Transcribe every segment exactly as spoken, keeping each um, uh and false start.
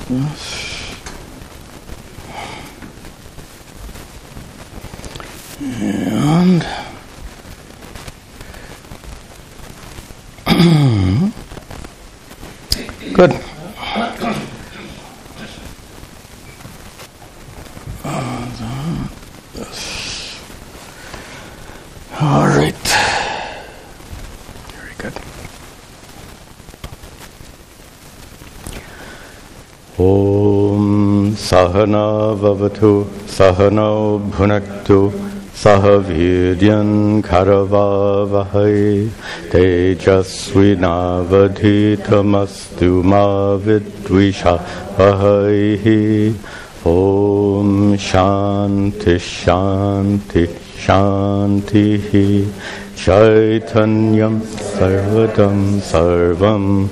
And good. All right. Very good. Om Sahana Vavatu Sahano Bhunaktu Sahavidyan Karavavahai Tejasvinavadhitamastu ma vidvishavahai. Om Shanti Shanti Shanti Chaitanyam Sarvadam Sarvam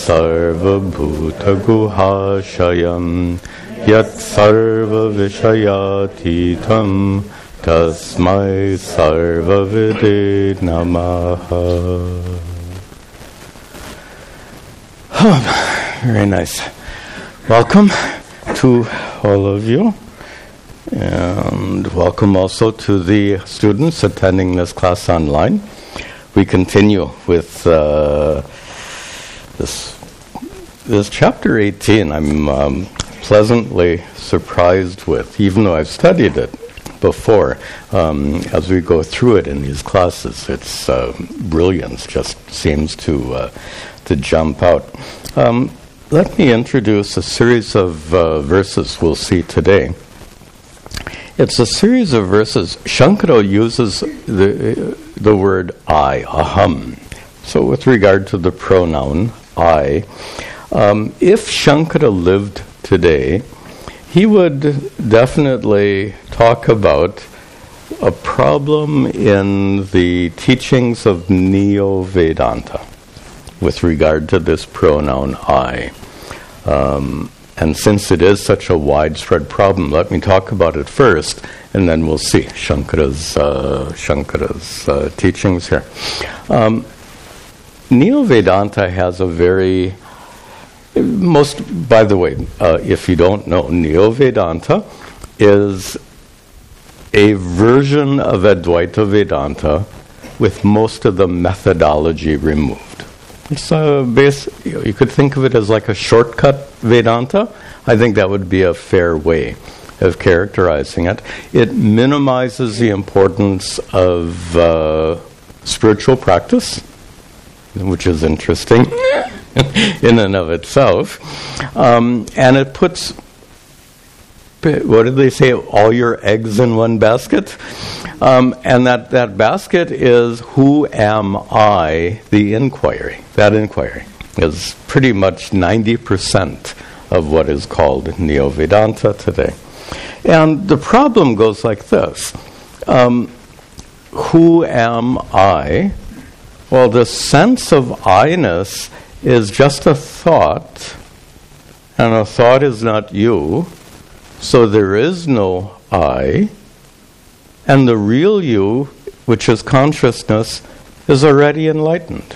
Sarvabhutaguhashayam Yat Sarva Vishayatitam Tasmai Sarvavide Namaha. Oh, very nice. Welcome to all of you. And welcome also to the students attending this class online. We continue with uh, this this chapter eighteen. I'm um, pleasantly surprised with, even though I've studied it before. Um, as we go through it in these classes, its uh, brilliance just seems to uh, to jump out. Um, let me introduce a series of uh, verses we'll see today. It's a series of verses. Shankara uses the the word I, aham. So with regard to the pronoun I, um, if Shankara lived today, he would definitely talk about a problem in the teachings of Neo-Vedanta with regard to this pronoun I. Um, And since it is such a widespread problem, let me talk about it first, and then we'll see Shankara's, uh, Shankara's uh, teachings here. Um, Neo-Vedanta has a very, most, by the way, uh, if you don't know, Neo-Vedanta is a version of Advaita Vedanta with most of the methodology removed. It's a base, you know, you could think of it as like a shortcut Vedanta. I think that would be a fair way of characterizing it. It minimizes the importance of uh, spiritual practice, which is interesting in and of itself. Um, and it puts, what did they say, all your eggs in one basket? Um, and that, that basket is, who am I, the inquiry. That inquiry is pretty much ninety percent of what is called Neo-Vedanta today. And the problem goes like this. Um, who am I? Well, the sense of I-ness is just a thought, and a thought is not you, so there is no I. And the real you, which is consciousness, is already enlightened.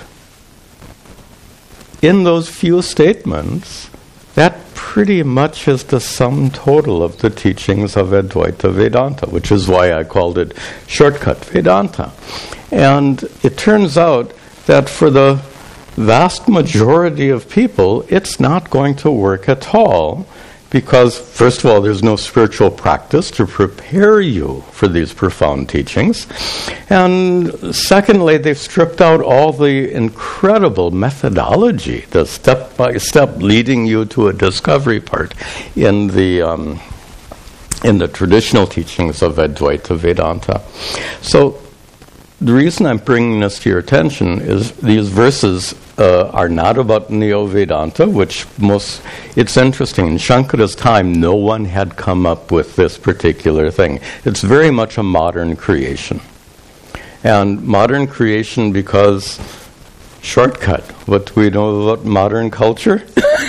In those few statements, that pretty much is the sum total of the teachings of Advaita Vedanta, which is why I called it Shortcut Vedanta. And it turns out that for the vast majority of people, it's not going to work at all. Because, first of all, there's no spiritual practice to prepare you for these profound teachings. And secondly, they've stripped out all the incredible methodology, the step-by-step leading you to a discovery part in the um, in the traditional teachings of Advaita Vedanta. So the reason I'm bringing this to your attention is these verses uh, are not about Neo-Vedanta, which most, it's interesting, in Shankara's time, no one had come up with this particular thing. It's very much a modern creation. And modern creation because, shortcut, what do we know about modern culture?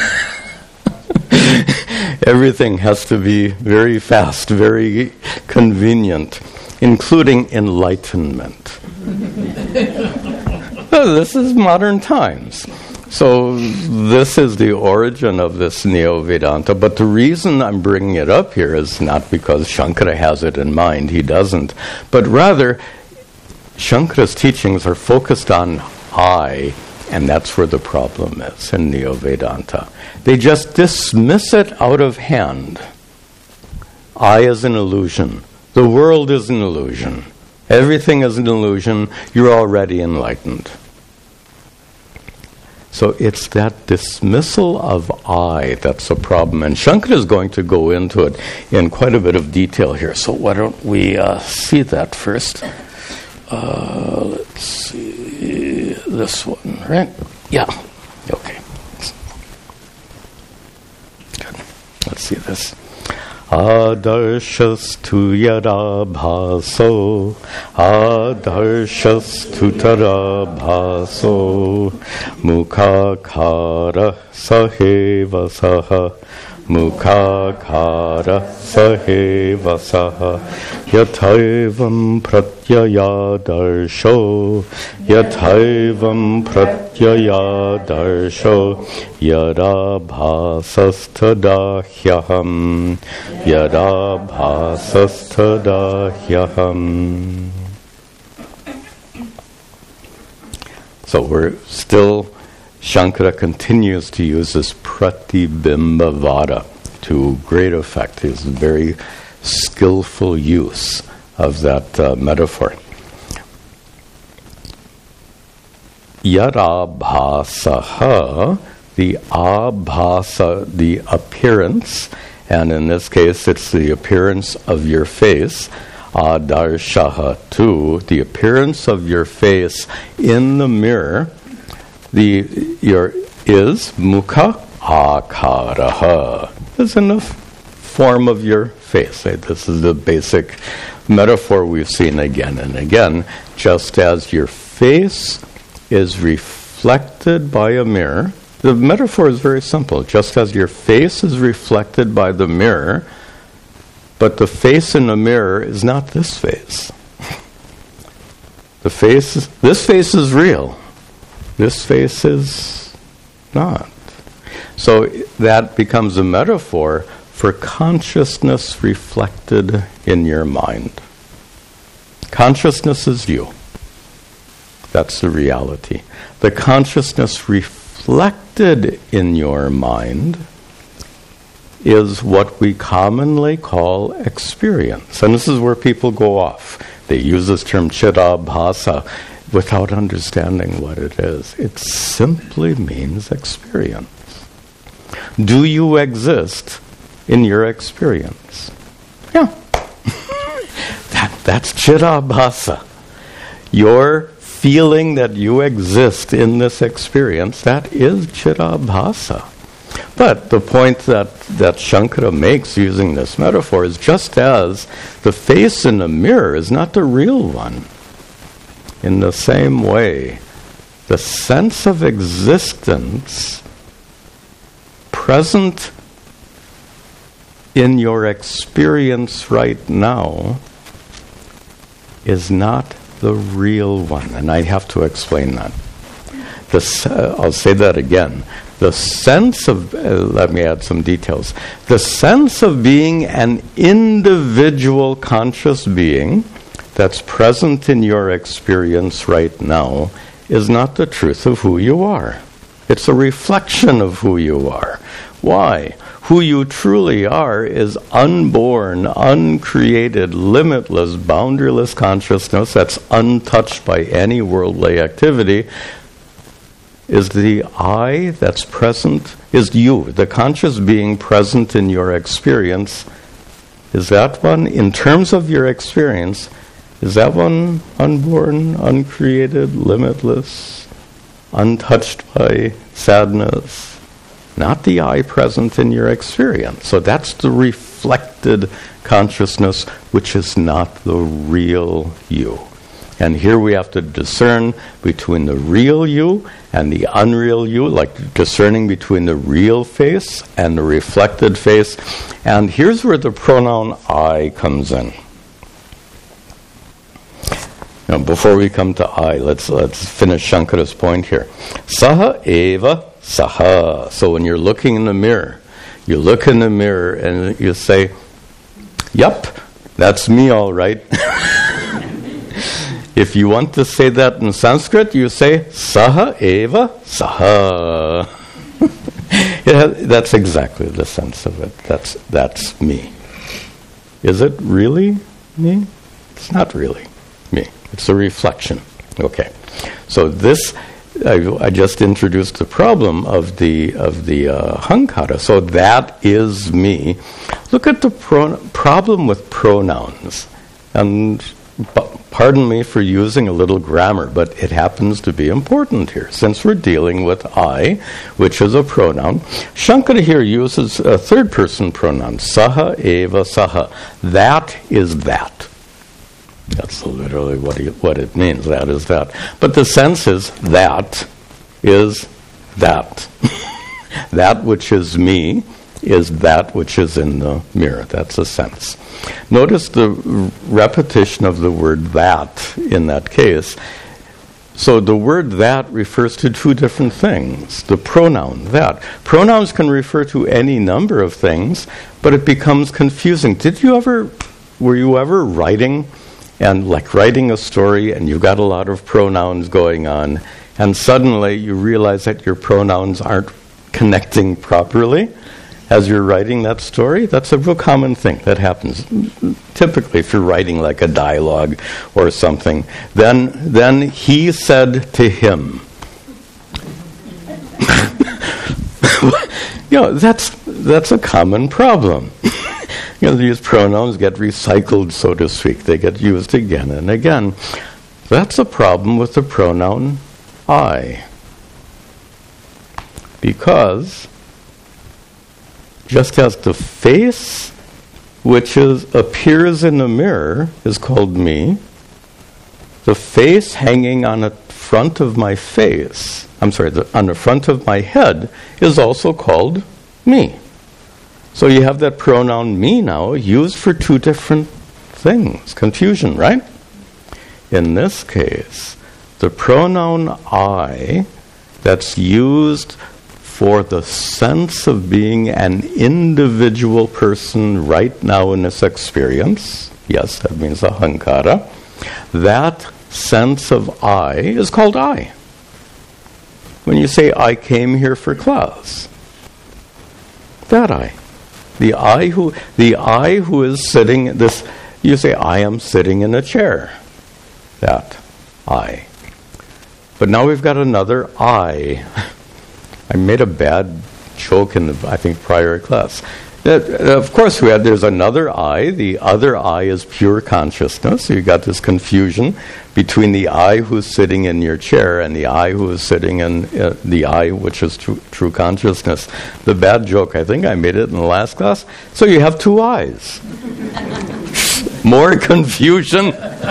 Everything has to be very fast, very convenient, including enlightenment. Oh, this is modern times. So this is the origin of this Neo-Vedanta. But the reason I'm bringing it up here is not because Shankara has it in mind. He doesn't. But rather, Shankara's teachings are focused on I, and that's where the problem is in Neo-Vedanta. They just dismiss it out of hand. I is an illusion. The world is an illusion. Everything is an illusion. You're already enlightened. So it's that dismissal of I that's a problem. And Shankara is going to go into it in quite a bit of detail here. So why don't we uh, see that first? Uh, let's see this one, right? Yeah. Okay. Good. Let's see this. Adarshas-tu yadabhaso, adarshas-tu tarabhaso, mukhakara sahevasaha, mukhakara sahevasaha, yathaivam pratyayadarsho, yathaivam pratyayadarsho, yadabhasastadahyaham, yadabhasastadahyaham. So we're still, Shankara continues to use this Pratibimbavada to great effect. His very skillful use of that uh, metaphor. Yadabhasaha, the abhasa, the appearance, and in this case it's the appearance of your face. Adarshaha too, the appearance of your face in the mirror. The your is mukha akaraha. Is in the f- form of your face. This is the basic metaphor we've seen again and again. Just as your face is reflected by a mirror, the metaphor is very simple. Just as your face is reflected by the mirror, but the face in the mirror is not this face. The face, is, this face is real. This face is not. So that becomes a metaphor for consciousness reflected in your mind. Consciousness is you. That's the reality. The consciousness reflected in your mind is what we commonly call experience. And this is where people go off. They use this term chidabhasa without understanding what it is. It simply means experience. Do you exist in your experience? Yeah. that, that's chidabhasa. Your feeling that you exist in this experience, that is chidabhasa. But the point that, that Shankara makes using this metaphor is just as the face in the mirror is not the real one. In the same way, the sense of existence present in your experience right now is not the real one. And I have to explain that. The, uh, I'll say that again. The sense of, uh, let me add some details. The sense of being an individual conscious being that's present in your experience right now is not the truth of who you are. It's a reflection of who you are. Why? Who you truly are is unborn, uncreated, limitless, boundaryless consciousness that's untouched by any worldly activity. Is the I that's present, is you, the conscious being present in your experience, is that one, in terms of your experience, is that one unborn, uncreated, limitless, untouched by sadness? Not the I present in your experience. So that's the reflected consciousness, which is not the real you. And here we have to discern between the real you and the unreal you, like discerning between the real face and the reflected face. And here's where the pronoun I comes in. Now, before we come to I, let's let's finish Shankara's point here. Saha eva saha. So when you're looking in the mirror, you look in the mirror and you say, "Yup, that's me all right." If you want to say that in Sanskrit, you say, "Saha eva saha." It has, that's exactly the sense of it. That's that's me. Is it really me? It's not really me. It's a reflection. Okay. So this, I, I just introduced the problem of the of the uh, hankara. So that is me. Look at the pro- problem with pronouns. And b- pardon me for using a little grammar, but it happens to be important here, since we're dealing with I, which is a pronoun. Shankara here uses a third-person pronoun, saha eva saha. That is that. That's literally what, he, what it means, that is that. But the sense is that is that. That which is me is that which is in the mirror. That's a sense. Notice the repetition of the word that in that case. So the word that refers to two different things. The pronoun that. Pronouns can refer to any number of things, but it becomes confusing. Did you ever, were you ever writing, and like writing a story, and you've got a lot of pronouns going on, and suddenly you realize that your pronouns aren't connecting properly as you're writing that story? That's a real common thing that happens. Typically, if you're writing like a dialogue or something, then then he said to him. You know, that's that's a common problem. You know, these pronouns get recycled, so to speak. They get used again and again. That's a problem with the pronoun I. Because just as the face which is appears in the mirror is called me, the face hanging on the front of my face, I'm sorry, the, on the front of my head is also called me. So you have that pronoun me now used for two different things. Confusion, right? In this case, the pronoun I that's used for the sense of being an individual person right now in this experience, yes, that means ahankara, that sense of I is called I. When you say, I came here for class, that I. The I who, the I who is sitting, this, you say, I am sitting in a chair. That I. But now we've got another I. I made a bad joke in the, I think, prior class. That, of course, we had, there's another I. The other I is pure consciousness. So you got this confusion between the I who's sitting in your chair and the I who is sitting in uh, the I, which is true, true consciousness. The bad joke, I think I made it in the last class. So you have two I's. More confusion.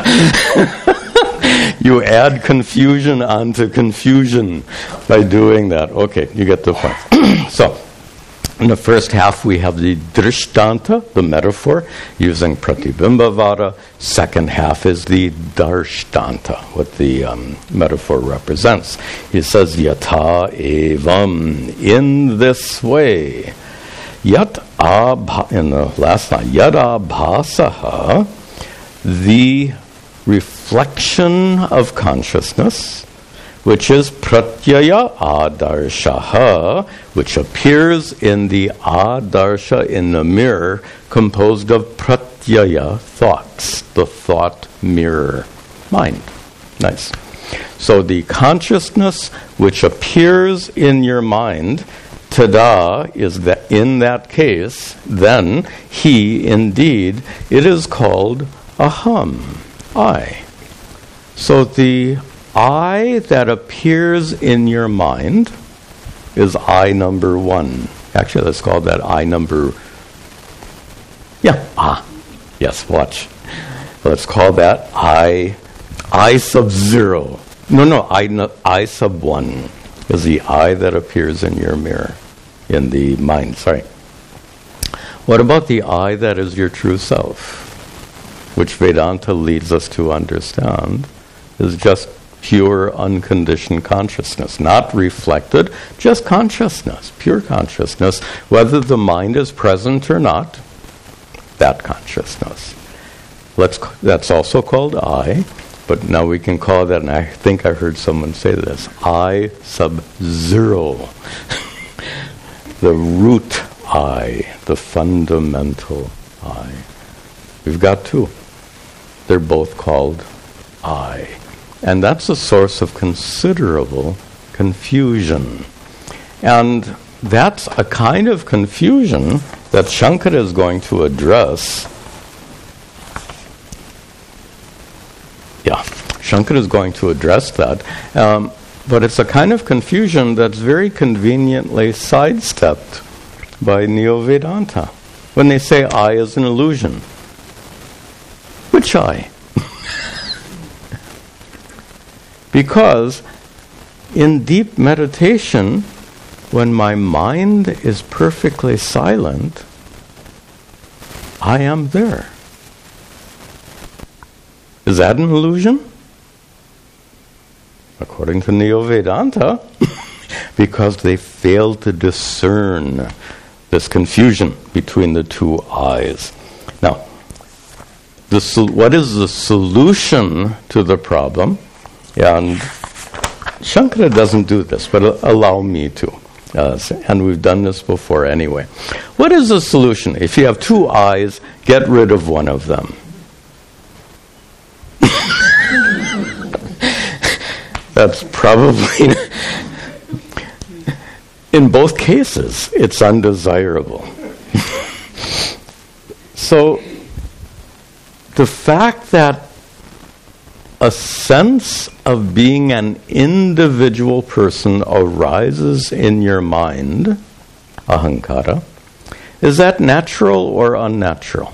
You add confusion onto confusion by doing that. Okay, you get the point. So, in the first half, we have the drishtanta, the metaphor, using pratibhimbavada. Second half is the darshtanta, what the um, metaphor represents. He says, yata evam, in this way. Yat abha, in the last line, yat abhasaha, the reflection of consciousness, which is pratyaya adarshaha, which appears in the adarsha, in the mirror, composed of pratyaya, thoughts, the thought mirror, mind. Nice. So the consciousness which appears in your mind, tada, is that in that case, then he, indeed, it is called aham. I. So the I that appears in your mind is I number one. Actually, let's call that I number... Yeah, ah. Yes, watch. Let's call that I... I sub zero. No, no, I, no, I sub one is the I that appears in your mirror, in the mind, sorry. What about the I that is your true self? Which Vedanta leads us to understand, is just pure, unconditioned consciousness. Not reflected, just consciousness, pure consciousness, whether the mind is present or not, that consciousness. Let's, that's also called I, but now we can call that, and I think I heard someone say this, I sub zero. The root I, the fundamental I. We've got two. They're both called I. And that's a source of considerable confusion. And that's a kind of confusion that Shankara is going to address. Yeah, Shankara is going to address that. Um, but it's a kind of confusion that's very conveniently sidestepped by Neo-Vedanta. When they say I is an illusion. Which I? Because in deep meditation, when my mind is perfectly silent, I am there. Is that an illusion? According to Neo-Vedanta, because they fail to discern this confusion between the two I's. Now, the sol- what is the solution to the problem? And Shankara doesn't do this, but uh, allow me to. Uh, and we've done this before anyway. What is the solution? If you have two eyes, get rid of one of them. That's probably, in both cases, it's undesirable. So, the fact that a sense of being an individual person arises in your mind, ahankara, is that natural or unnatural?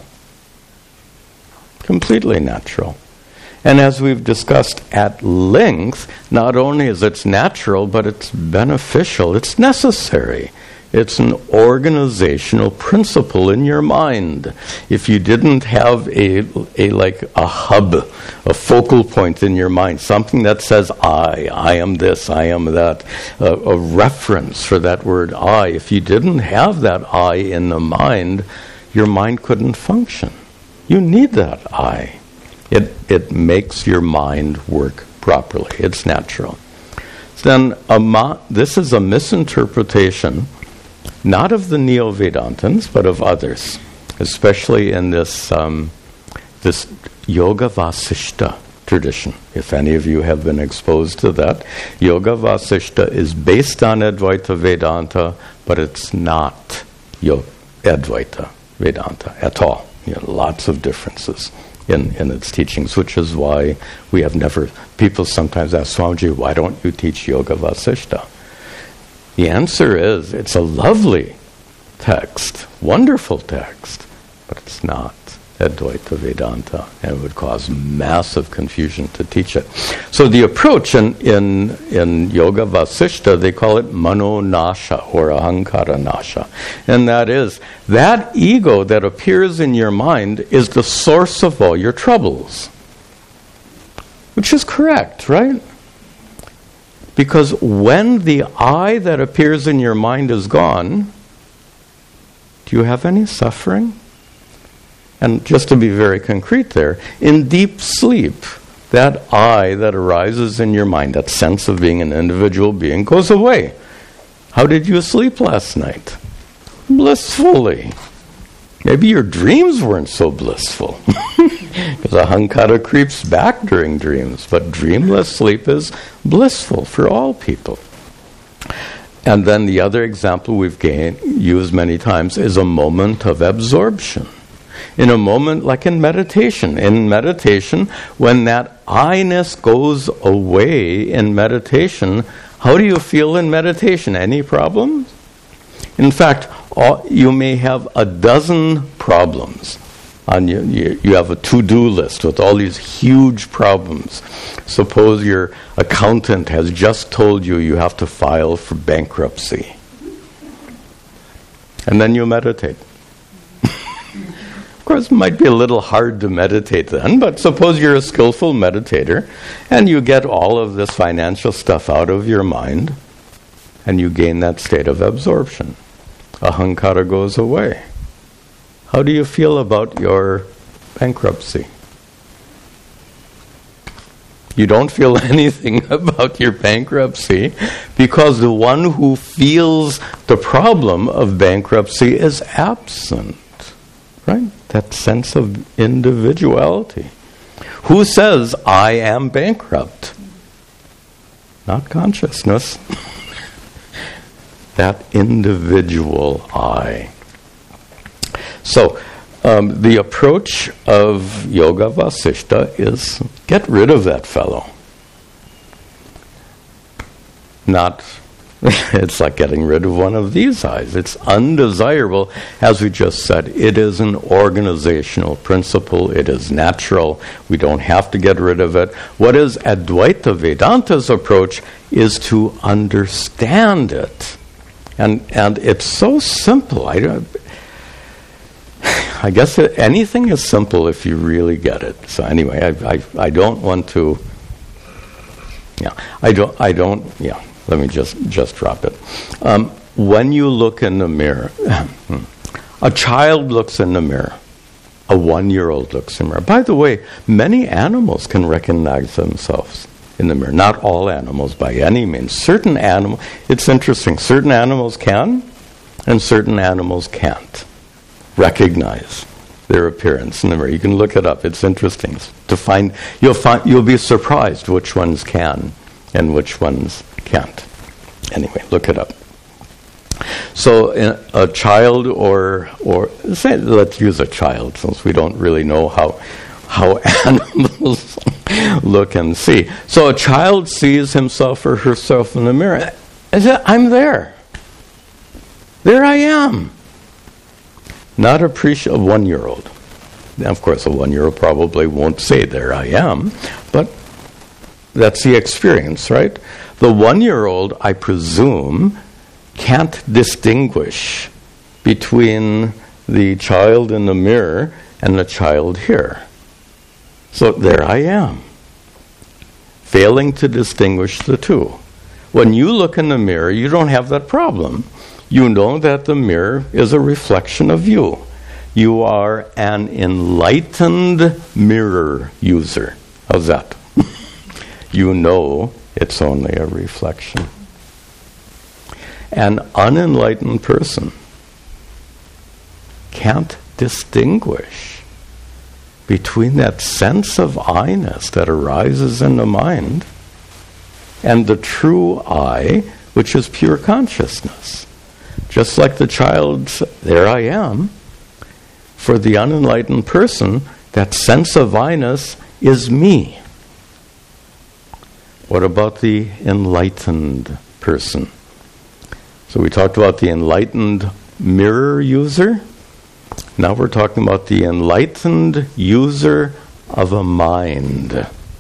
Completely natural. And as we've discussed at length, not only is it natural, but it's beneficial, it's necessary. It's an organizational principle in your mind. If you didn't have a, a like a hub, a focal point in your mind, something that says I, I am this, I am that, a, a reference for that word I, if you didn't have that I in the mind, your mind couldn't function. You need that I. It, it makes your mind work properly. It's natural. So then, a ma- this is a misinterpretation not of the Neo-Vedantins, but of others, especially in this um, this Yoga Vasishta tradition. If any of you have been exposed to that, Yoga Vasishta is based on Advaita Vedanta, but it's not Yo- Advaita Vedanta at all. You know, lots of differences in, in its teachings, which is why we have never... People sometimes ask, Swamiji, why don't you teach Yoga Vasishta? The answer is, it's a lovely text, wonderful text, but it's not Advaita Vedanta, and it would cause massive confusion to teach it. So the approach in, in, in Yoga Vasishta, they call it Mano Nasha, or Ahankara Nasha. And that is, that ego that appears in your mind is the source of all your troubles. Which is correct, right? Because when the I that appears in your mind is gone, do you have any suffering? And just to be very concrete there, in deep sleep, that I that arises in your mind, that sense of being an individual being, goes away. How did you sleep last night? Blissfully. Maybe your dreams weren't so blissful. Because ahankara creeps back during dreams. But dreamless sleep is blissful for all people. And then the other example we've gained, used many times is a moment of absorption. In a moment like in meditation. In meditation, when that I-ness goes away in meditation, how do you feel in meditation? Any problems? In fact, all, you may have a dozen problems. On you, you, you have a to-do list with all these huge problems. Suppose your accountant has just told you you have to file for bankruptcy. And then you meditate. Of course, it might be a little hard to meditate then, but suppose you're a skillful meditator and you get all of this financial stuff out of your mind and you gain that state of absorption. Ahankara goes away. How do you feel about your bankruptcy? You don't feel anything about your bankruptcy because the one who feels the problem of bankruptcy is absent. Right? That sense of individuality. Who says, I am bankrupt? Not consciousness. That individual I. So, um, the approach of Yoga Vasishta is get rid of that fellow. Not, it's like getting rid of one of these eyes. It's undesirable, as we just said. It is an organizational principle. It is natural. We don't have to get rid of it. What is Advaita Vedanta's approach is to understand it. And and it's so simple. I don't... I guess it, anything is simple if you really get it. So anyway, I, I I don't want to. Yeah, I don't. I don't. Yeah, let me just just drop it. Um, when you look in the mirror, a child looks in the mirror. A one-year-old looks in the mirror. By the way, many animals can recognize themselves in the mirror. Not all animals, by any means. Certain animals. It's interesting. Certain animals can, and certain animals can't recognize their appearance in the mirror. You can look it up. It's interesting to find. You'll find. You'll be surprised which ones can and which ones can't. Anyway, look it up. So, uh, a child, or or say, let's use a child, since we don't really know how how animals look and see. So, a child sees himself or herself in the mirror. And says, I'm there. There I am. Not appreciate a one-year-old. Now, of course, a one-year-old probably won't say, there I am, but that's the experience, right? The one-year-old, I presume, can't distinguish between the child in the mirror and the child here. So there I am, failing to distinguish the two. When you look in the mirror, you don't have that problem. You know that the mirror is a reflection of you. You are an enlightened mirror user. How's that? You know it's only a reflection. An unenlightened person can't distinguish between that sense of I-ness that arises in the mind and the true I, which is pure consciousness. Just like the child's, there I am, for the unenlightened person, that sense of I-ness is me. What about the enlightened person? So we talked about the enlightened mirror user. Now we're talking about the enlightened user of a mind.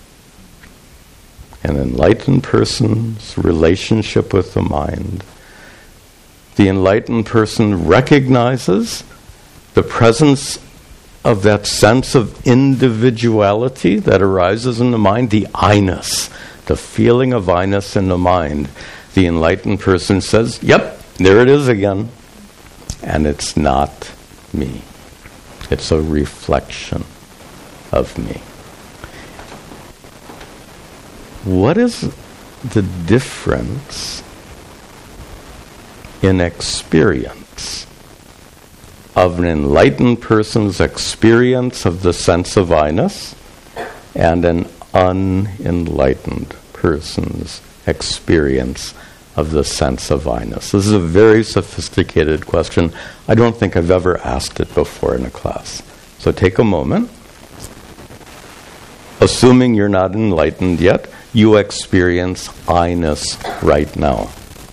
An enlightened person's relationship with the mind. The enlightened person recognizes the presence of that sense of individuality that arises in the mind, the I-ness, the feeling of I-ness in the mind. The enlightened person says, yep, there it is again. And it's not me. It's a reflection of me. What is the difference in experience of an enlightened person's experience of the sense of I-ness and an unenlightened person's experience of the sense of I-ness? This is a very sophisticated question. I don't think I've ever asked it before in a class. So take a moment. Assuming you're not enlightened yet, you experience I-ness right now.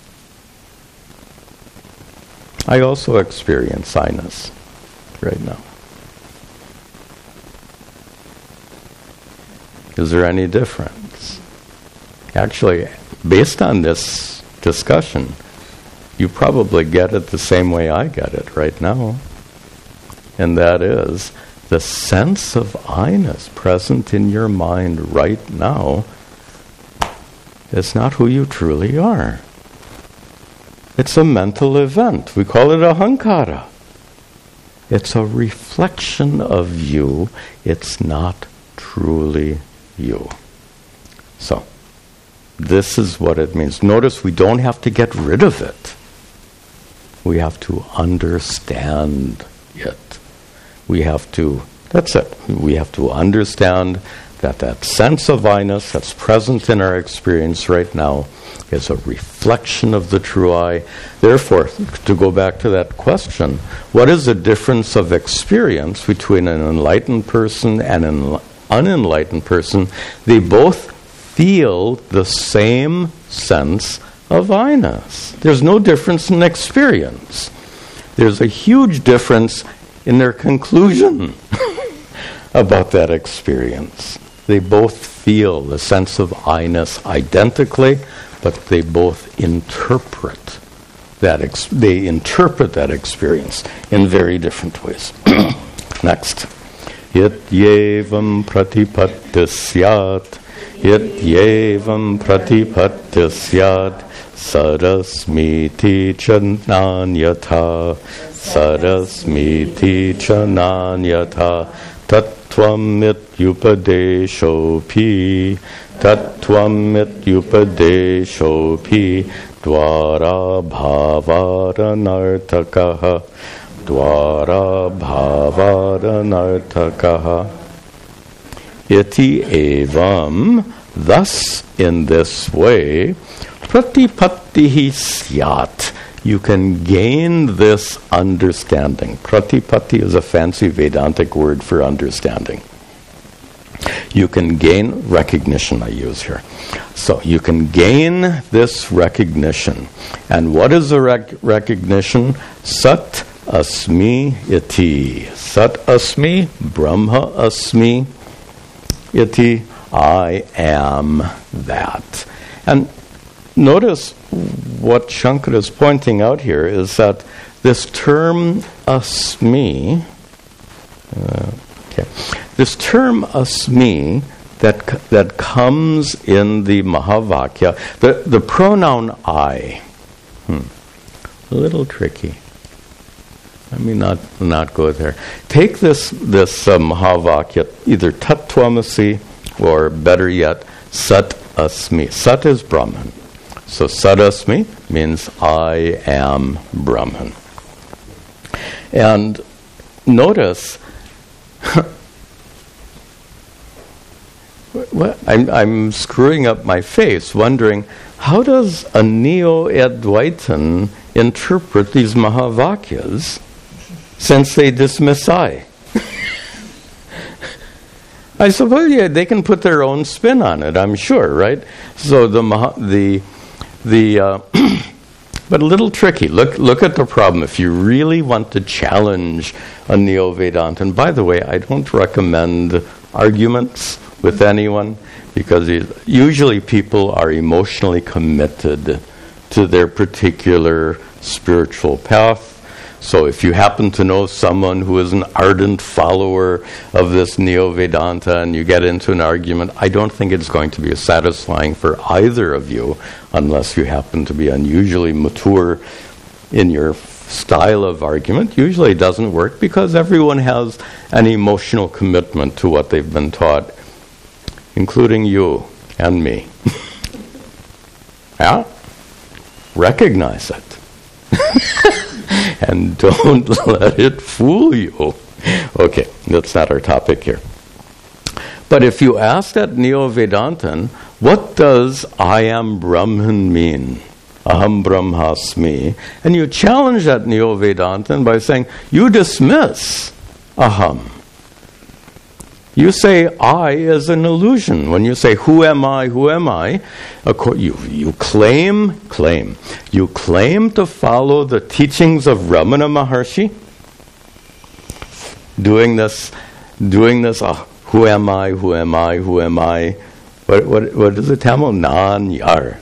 I also experience I-ness right now. Is there any difference? Actually, based on this discussion, you probably get it the same way I get it right now. and that is the sense of I-ness present in your mind right now is not who you truly are. It's a mental event. We call it ahankara. It's a reflection of you. It's not truly you. So, this is what it means. Notice we don't have to get rid of it. We have to understand it. We have to, that's it. We have to understand that that sense of I-ness that's present in our experience right now is a reflection of the true I. Therefore, to go back to that question, what is the difference of experience between an enlightened person and an unenlightened person? They both feel the same sense of I-ness. There's no difference in experience. There's a huge difference in their conclusion about that experience. They both feel the sense of I-ness identically, but they both interpret that ex- they interpret that experience in very different ways. Next. Yat yevam pratipatti syat, yat yevam pratipatti syat, sarasmiti cha nanyata, sarasmiti cha nanyata, tattvam ityupadeshopi, tattvam ityupadeshopi, dvara bhavaranartakaha, dvara bhavaranartakaha. Iti evam, thus in this way, pratipattihi syat, you can gain this understanding. Pratipatti is a fancy Vedantic word for understanding. You can gain recognition, I use here. So you can gain this recognition. And what is the rec- recognition? Sat asmi iti. Sat asmi, Brahma asmi iti. I am that. And notice what Shankara is pointing out here is that this term asmi, uh, okay, this term asmi that that comes in the Mahavakya, the, the pronoun I, hmm, a little tricky. Let me not not go there. Take this this uh, Mahavakya, either Tattvamasi or better yet, Sat Asmi. Sat is Brahman. So Sat Asmi means I am Brahman. And notice, well, I'm, I'm screwing up my face, wondering, how does a Neo-Advaitin interpret these Mahavakyas since they dismiss I? I suppose yeah, they can put their own spin on it, I'm sure, right? So the the the uh, but a little tricky. Look look at the problem. If you really want to challenge a Neo-Vedantin, by the way, I don't recommend arguments with anyone because usually people are emotionally committed to their particular spiritual path. So if you happen to know someone who is an ardent follower of this Neo-Vedanta and you get into an argument, I don't think it's going to be satisfying for either of you unless you happen to be unusually mature in your style of argument. Usually it doesn't work because everyone has an emotional commitment to what they've been taught, including you and me. Yeah? Recognize it. And don't let it fool you. Okay, that's not our topic here. But if you ask that Neo-Vedantin, what does I am Brahman mean? Aham Brahmasmi. And you challenge that Neo-Vedantin by saying, you dismiss Aham. You say I is an illusion. When you say, who am I, who am I, you, you claim, claim, you claim to follow the teachings of Ramana Maharshi, doing this, doing this, oh, who am I, who am I, who am I, what, what, what is it, Tamil? Nan-yar,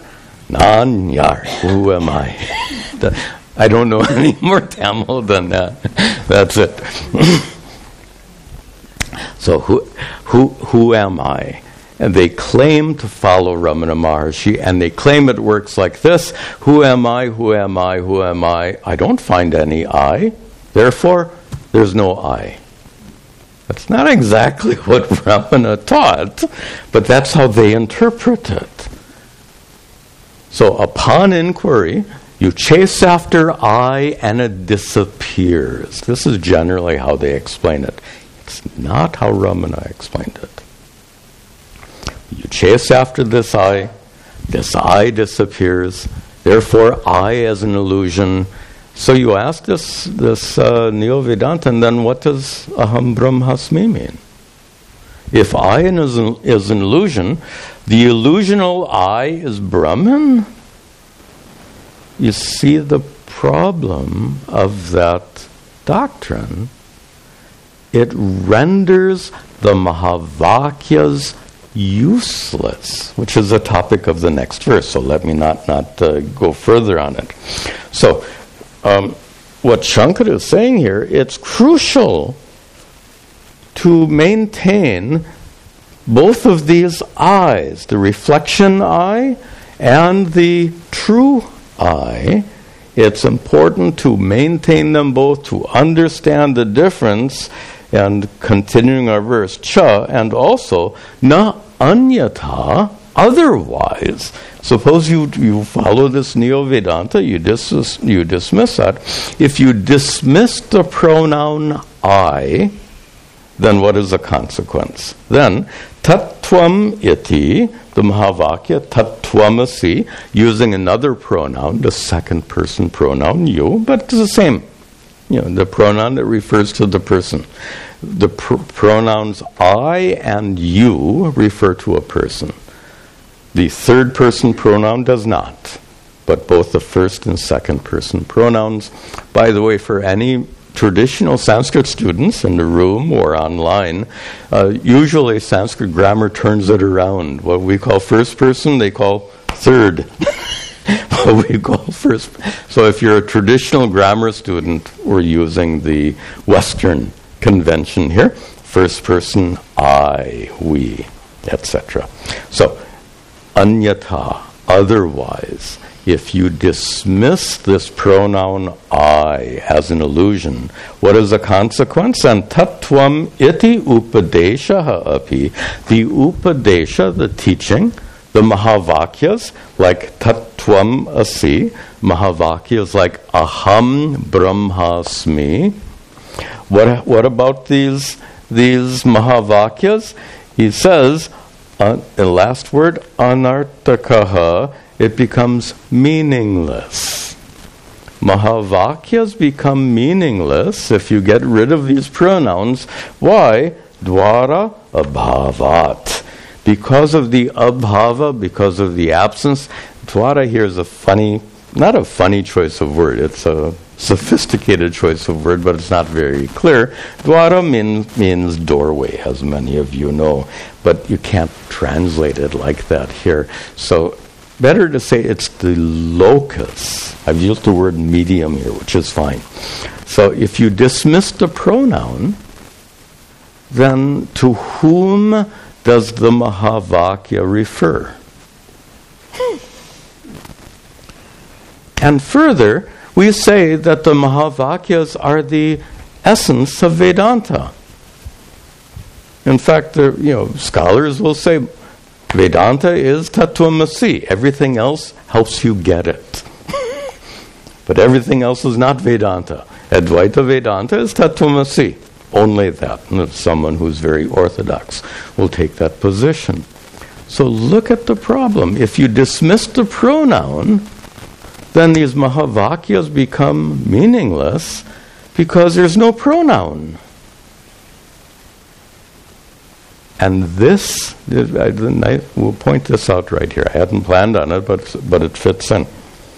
Nan-yar, who am I? I don't know any more Tamil than that. That's it. So who, who, who am I? And they claim to follow Ramana Maharshi, and they claim it works like this. Who am I? Who am I? Who am I? I don't find any I. Therefore, there's no I. That's not exactly what Ramana taught, but that's how they interpret it. So upon inquiry, you chase after I and it disappears. This is generally how they explain it. It's not how Ramana explained it. You chase after this I, this I disappears, therefore I as an illusion. So you ask this this uh, Neo-Vedanta, and then what does Aham Brahmasmi mean? If I is an, is an illusion, the illusional I is Brahman? You see the problem of that doctrine? It renders the Mahavakyas useless, which is the topic of the next verse. So let me not, not uh, go further on it. So, um, what Shankara is saying here, it's crucial to maintain both of these I's, the reflection I and the true I. It's important to maintain them both, to understand the difference, and continuing our verse, cha, and also, na anyatha, otherwise. Suppose you you follow this Neo-Vedanta, you, dis- you dismiss that. If you dismiss the pronoun I, then what is the consequence? Then, tattvam iti, the Mahavakya, tattvamasi, using another pronoun, the second person pronoun, you, but it's the same. You know, the pronoun that refers to the person. The pr- pronouns I and you refer to a person. The third person pronoun does not, but both the first and second person pronouns. By the way, for any traditional Sanskrit students in the room or online, uh, usually Sanskrit grammar turns it around. What we call first person, they call third. What we call first. So if you're a traditional grammar student, we're using the Western convention here. First person, I, we, et cetera. So, anyatha, otherwise, if you dismiss this pronoun I as an illusion, what is the consequence? And tattvam iti upadeshaha api, the upadesha, the teaching, the Mahavakyas, like tattvam asi, Mahavakyas like aham brahmasmi. What what about these these Mahavakyas? He says, uh, the last word, anartakaha, it becomes meaningless. Mahavakyas become meaningless if you get rid of these pronouns. Why? Dwara abhavat. Because of the abhava, because of the absence. Dwara here is a funny, not a funny choice of word, it's a sophisticated choice of word, but it's not very clear. Dwara mean, means doorway, as many of you know, but you can't translate it like that here. So better to say it's the locus. I've used the word medium here, which is fine. So if you dismiss the pronoun, then to whom does the Mahavakya refer? And further, we say that the Mahavakyas are the essence of Vedanta. In fact, there, you know, scholars will say Vedanta is tattvamasi. Everything else helps you get it. But everything else is not Vedanta. Advaita Vedanta is tattvamasi. Only that. And someone who's very orthodox will take that position. So look at the problem. If you dismiss the pronoun, then these Mahavakyas become meaningless because there's no pronoun. And this, I will point this out right here. I hadn't planned on it, but but it fits in.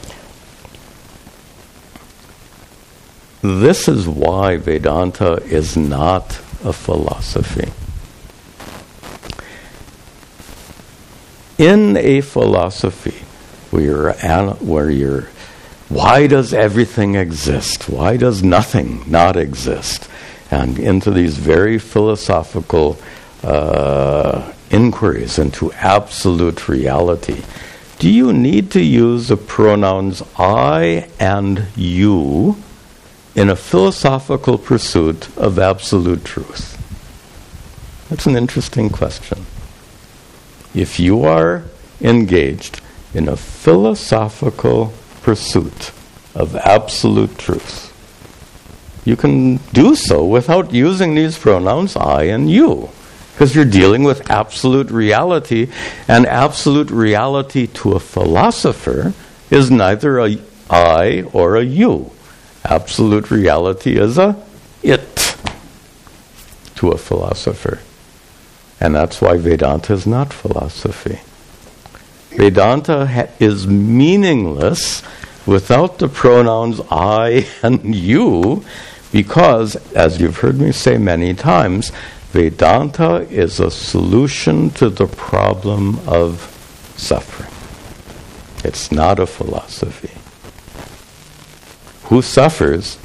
This is why Vedanta is not a philosophy. In a philosophy, where you're, where you're why does everything exist? Why does nothing not exist? And into these very philosophical uh, inquiries into absolute reality. Do you need to use the pronouns I and you in a philosophical pursuit of absolute truth? That's an interesting question. If you are engaged in a philosophical pursuit of absolute truth, you can do so without using these pronouns I and you, because you're dealing with absolute reality, and absolute reality to a philosopher is neither a I or a you. Absolute reality is a it to a philosopher. And that's why Vedanta is not philosophy. Vedanta ha- is meaningless without the pronouns I and you, because, as you've heard me say many times, Vedanta is a solution to the problem of suffering. It's not a philosophy. Who suffers?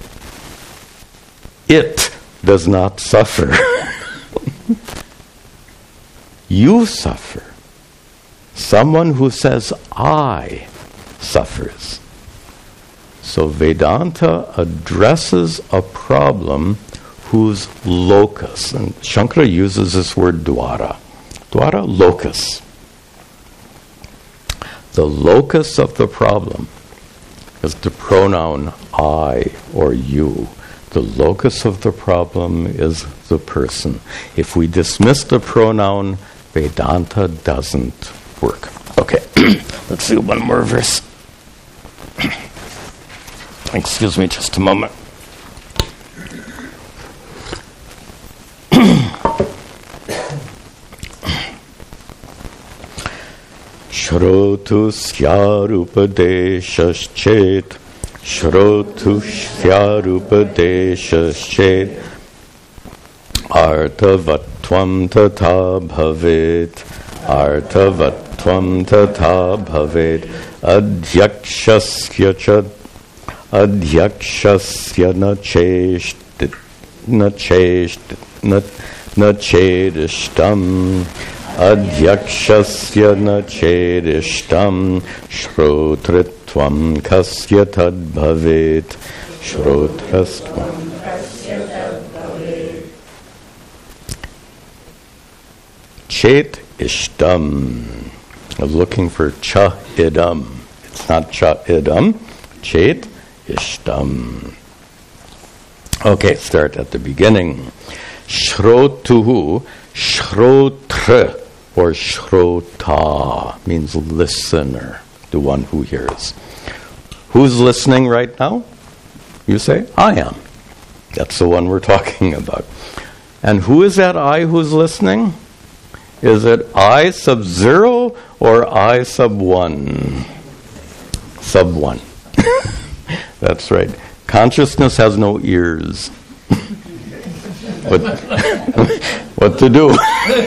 It does not suffer. You suffer. Someone who says I suffers. So Vedanta addresses a problem whose locus, and Shankara uses this word dwara. Dwara, locus. The locus of the problem is the pronoun I or you. The locus of the problem is the person. If we dismiss the pronoun, Vedanta doesn't work. Okay, let's do one more verse. Excuse me just a moment. Shrotu syarupadeshaschet Shrotu syarupadeshaschet Artavatvam tata bhavet Artavatvam tata bhavet Adhyakshasya cha Adhyakshasya na chesht na chesht na na chedishtam Adhyakshasya na chedishtam Shrotritvam kasya tad bhavet Shrotrastvam Chet ishtam. I was looking for cha idam. It's not cha idam. Chet ishtam. Okay, start at the beginning. Shrotuhu, shrotra, or shrota, means listener, the one who hears. Who's listening right now? You say, I am. That's the one we're talking about. And who is that I who's listening? Is it I sub zero or I sub one? Sub one. That's right. Consciousness has no ears. What, what to do?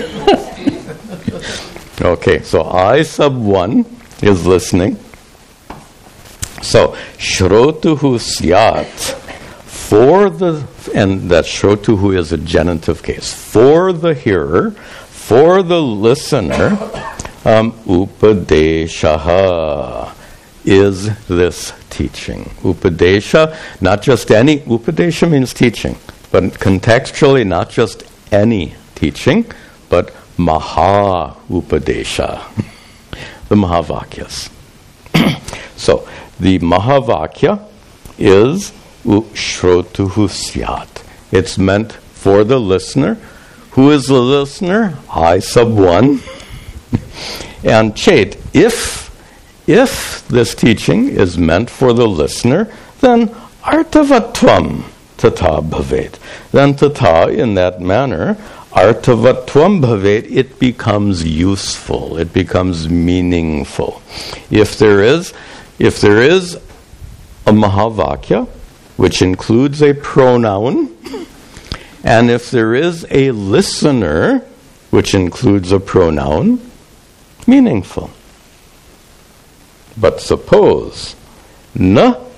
Okay, so I sub one is listening. So, shrotuhu syat, for the, and that shrotuhu is a genitive case, for the hearer, for the listener, um, upadeshaha is this teaching. Upadesha, not just any, upadesha means teaching, but contextually not just any teaching, but maha upadesha, the Mahavakyas. So, the Mahavakya is shrotuhu syat. It's meant for the listener. Who is the listener? I sub one. And chet, if, if this teaching is meant for the listener, then artavatvam tata bhavet. Then tata, in that manner, artavatvam bhavet, it becomes useful, it becomes meaningful. If there is, if there is a Mahavakya, which includes a pronoun, and if there is a listener, which includes a pronoun, meaningful. But suppose, na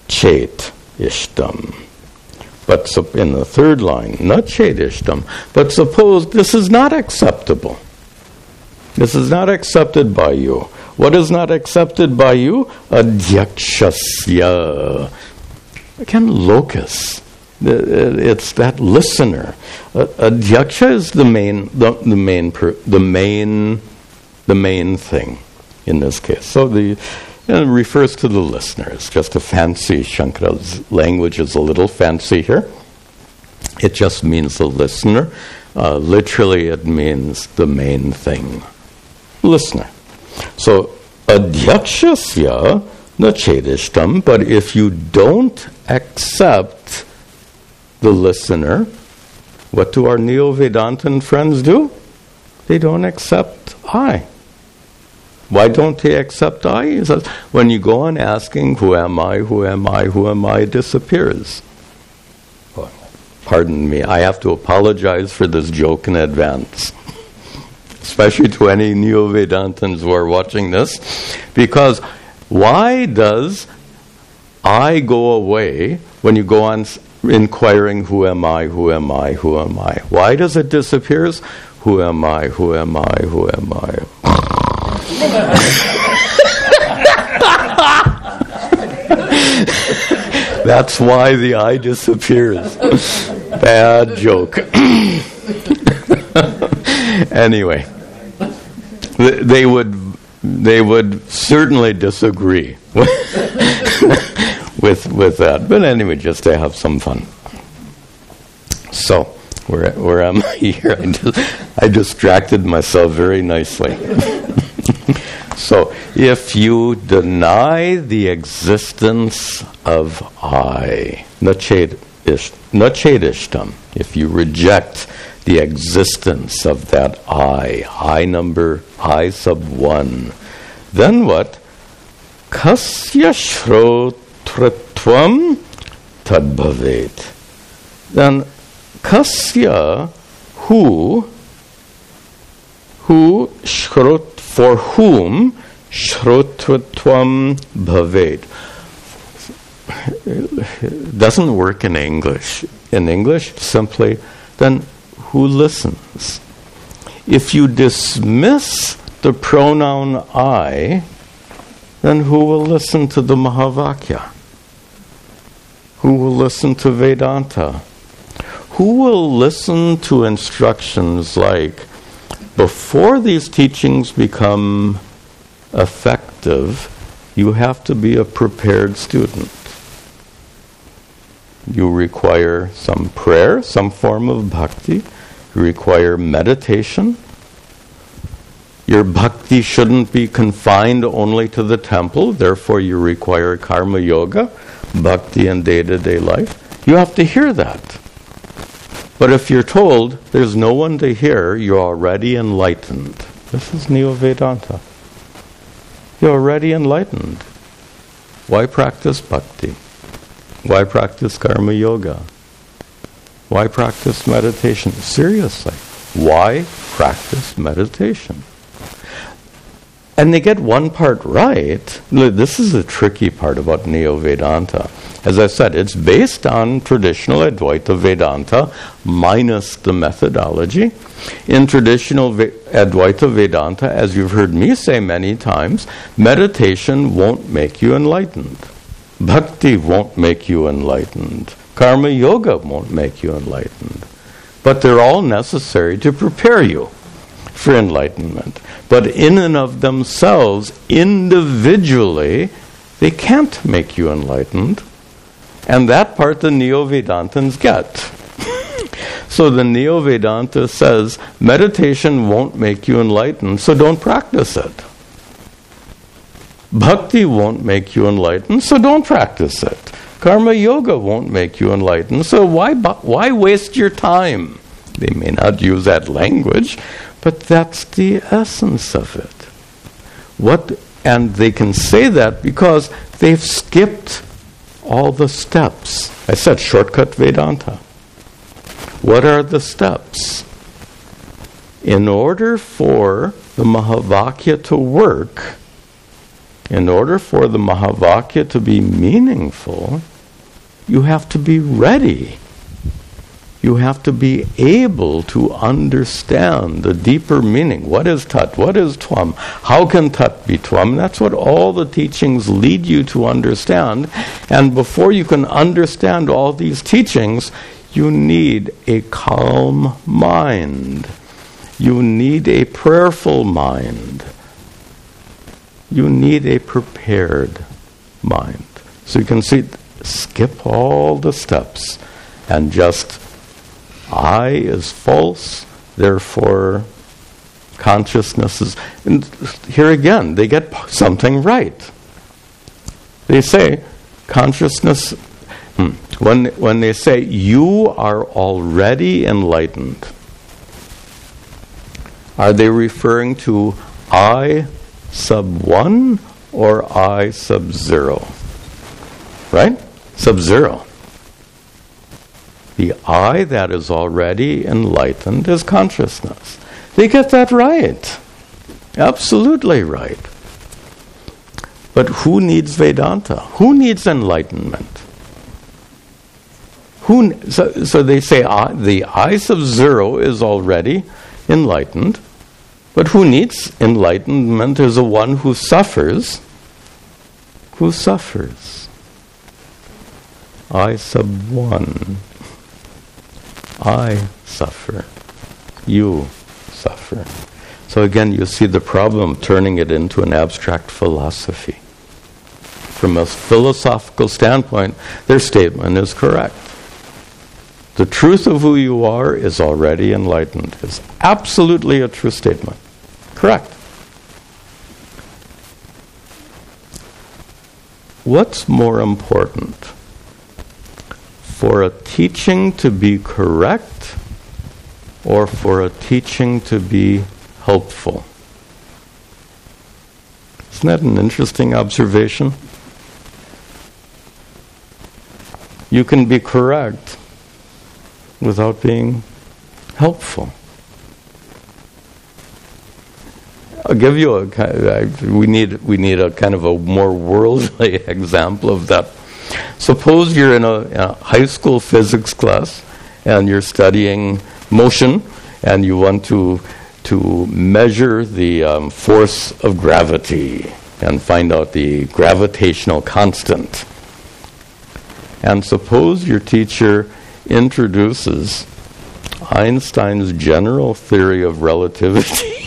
chet ishtam. But so in the third line, not chet ishtam, but suppose this is not acceptable. This is not accepted by you. What is not accepted by you? Adhyakshasya. Again, locus. It's that listener. Adhyaksha is the main, the, the main, the main, the main thing in this case. So the it refers to the listener. It's just a fancy. Shankara's language is a little fancy here. It just means the listener. Uh, literally, it means the main thing. Listener. So, adhyakshasya na chedishtam, but if you don't accept the listener, what do our Neo-Vedantin friends do? They don't accept I. Why don't they accept I? He says, when you go on asking, who am I, who am I, who am I, it disappears. Oh, pardon me, I have to apologize for this joke in advance. Especially to any Neo-Vedantins who are watching this. Because why does I go away when you go on inquiring, who am I, who am I, who am I? Why does it disappear? Who am I, who am I, who am I? That's why the I disappears. Bad joke. Anyway, they would they would certainly disagree with with that. But anyway, just to have some fun. So, where where am I here? I, just, I distracted myself very nicely. So, if you deny the existence of I, nachedishtam, if you reject the existence of that I, I number, I sub one, then what? Kasya shrotratvam tadbhavet. Then kasya, who, who shrot, for whom shrotratvam bhavet. It doesn't work in English. In English, simply, then who listens? If you dismiss the pronoun I, then who will listen to the Mahavakya? Who will listen to Vedanta? Who will listen to instructions like, before these teachings become effective, you have to be a prepared student. You require some prayer, some form of bhakti. You require meditation. Your bhakti shouldn't be confined only to the temple, therefore you require karma yoga, bhakti in day-to-day life. You have to hear that. But if you're told there's no one to hear, you're already enlightened. This is Neo-Vedanta. You're already enlightened. Why practice bhakti? Why practice karma yoga? Why practice meditation? Seriously, why practice meditation? And they get one part right. This is the tricky part about Neo-Vedanta. As I said, it's based on traditional Advaita Vedanta minus the methodology. In traditional Ve- Advaita Vedanta, as you've heard me say many times, meditation won't make you enlightened. Bhakti won't make you enlightened. Karma yoga won't make you enlightened. But they're all necessary to prepare you for enlightenment. But in and of themselves, individually, they can't make you enlightened. And that part the Neo-Vedantins get. So the Neo-Vedanta says, meditation won't make you enlightened, so don't practice it. Bhakti won't make you enlightened, so don't practice it. Karma yoga won't make you enlightened, so why why waste your time? They may not use that language, but that's the essence of it. What, and they can say that because they've skipped all the steps. I said shortcut Vedanta. What are the steps? In order for the Mahavakya to work, in order for the Mahavakya to be meaningful, you have to be ready. You have to be able to understand the deeper meaning. What is Tat? What is Twam? How can Tat be Twam? That's what all the teachings lead you to understand. And before you can understand all these teachings, you need a calm mind. You need a prayerful mind. You need a prepared mind. So you can see, skip all the steps and just, I is false, therefore consciousness is... And here again, they get something right. They say, consciousness... Hmm, when, when they say, you are already enlightened, are they referring to I sub one or I sub zero? Right? Sub zero. The I that is already enlightened is consciousness. They get that right. Absolutely right. But who needs Vedanta? Who needs enlightenment? Who? So, so they say I, the I sub zero is already enlightened. But who needs enlightenment is the one who suffers. Who suffers? I sub one. I suffer. You suffer. So again, you see the problem of turning it into an abstract philosophy. From a philosophical standpoint, their statement is correct. The truth of who you are is already enlightened. It's absolutely a true statement. Correct. What's more important? For a teaching to be correct or for a teaching to be helpful? Isn't that an interesting observation? You can be correct without being helpful. I'll give you a, we need, we need a kind of a more worldly example of that. Suppose you're in a, a high school physics class and you're studying motion and you want to, to measure the um, force of gravity and find out the gravitational constant. And suppose your teacher introduces Einstein's general theory of relativity,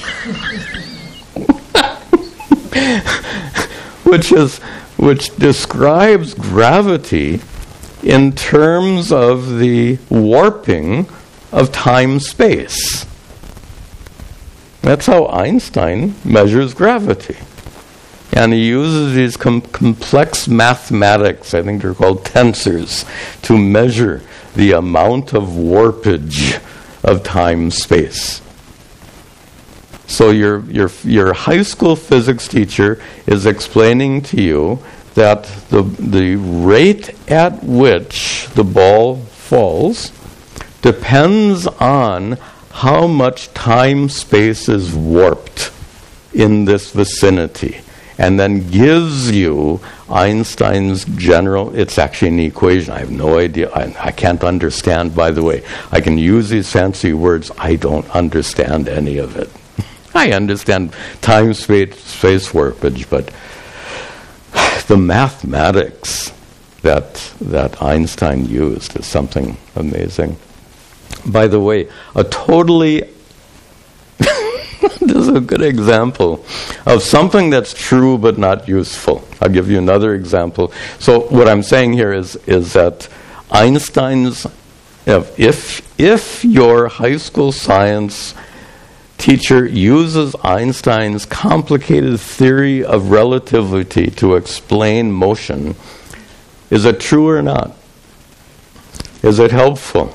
which is which describes gravity in terms of the warping of time-space. That's how Einstein measures gravity. And he uses these com- complex mathematics, I think they're called tensors, to measure the amount of warpage of time-space. So your your your high school physics teacher is explaining to you that the the rate at which the ball falls depends on how much time-space is warped in this vicinity, and then gives you Einstein's general, it's actually an equation, I have no idea, I, I can't understand, by the way. I can use these fancy words, I don't understand any of it. I understand time, space, space warpage, but the mathematics that that Einstein used is something amazing. By the way, a totally this is a good example of something that's true but not useful. I'll give you another example. So what I'm saying here is is that Einstein's if if your high school science teacher uses Einstein's complicated theory of relativity to explain motion, is it true or not? Is it helpful?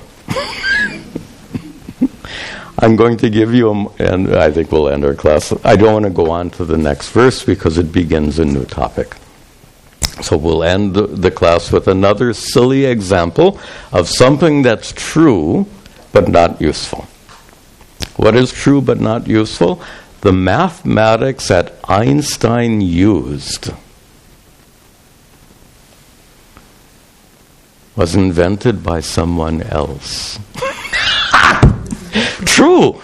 I'm going to give you, a, and I think we'll end our class. I don't want to go on to the next verse because it begins a new topic. So we'll end the, the class with another silly example of something that's true but not useful. What is true but not useful? the mathematics that Einstein used was invented by someone else. True.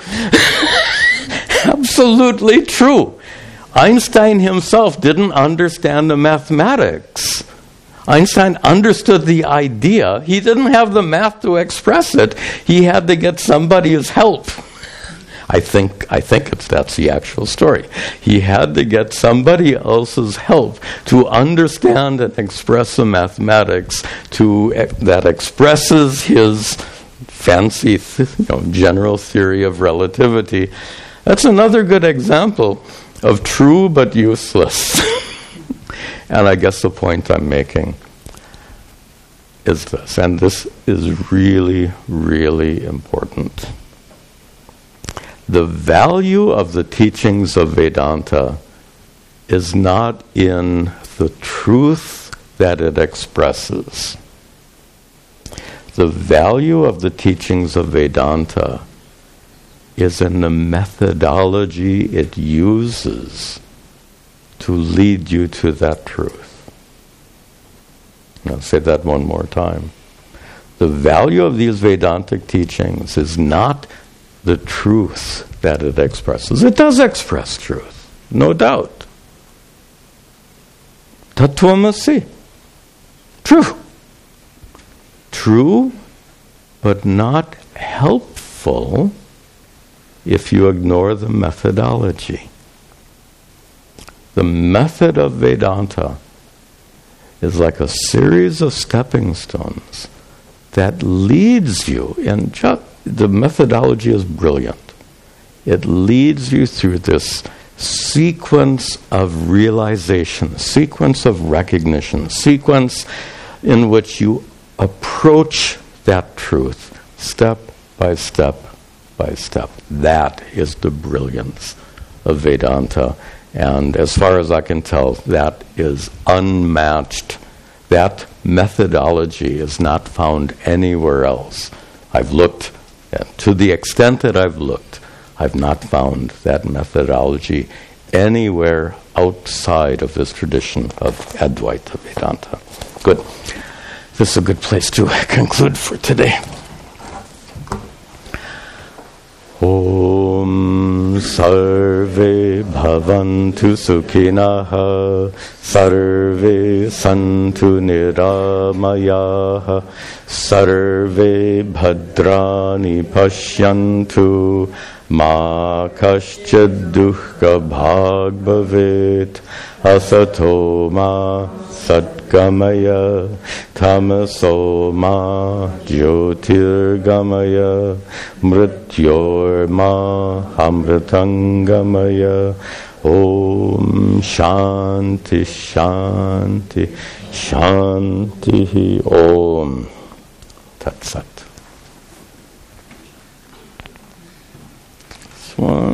Absolutely true. Einstein himself didn't understand the mathematics. Einstein understood the idea. He didn't have the math to express it. He had to get somebody's help. I think I think it's, that's the actual story. He had to get somebody else's help to understand and express the mathematics to that expresses his fancy, you know, general theory of relativity. That's another good example of true but useless. And I guess the point I'm making is this, and this is really, really important. The value of the teachings of Vedanta is not in the truth that it expresses. The value of the teachings of Vedanta is in the methodology it uses to lead you to that truth. I'll say that one more time. The value of these Vedantic teachings is not the truth that it expresses. It does express truth, no doubt. Tattvamasi. True. True, but not helpful if you ignore the methodology. The method of Vedanta is like a series of stepping stones that leads you in just, the methodology is brilliant. It leads you through this sequence of realization, sequence of recognition, sequence in which you approach that truth step by step by step. That is the brilliance of Vedanta. And as far as I can tell, that is unmatched. That methodology is not found anywhere else. I've looked, and to the extent that I've looked, I've not found that methodology anywhere outside of this tradition of Advaita Vedanta. Good. This is a good place to conclude for today. Om Sarve Bhavantu Sukhinaha Sarve Santu Niramayaha Sarve Bhadrani Pashyantu Ma Kaschid Dukkha Bhag Bhavet Asato Ma Satgamaya Tamaso Ma Jyotirgamaya Mrityor Ma Amritangamaya Om Shanti Shanti Shanti Om Tat Sat. Swan.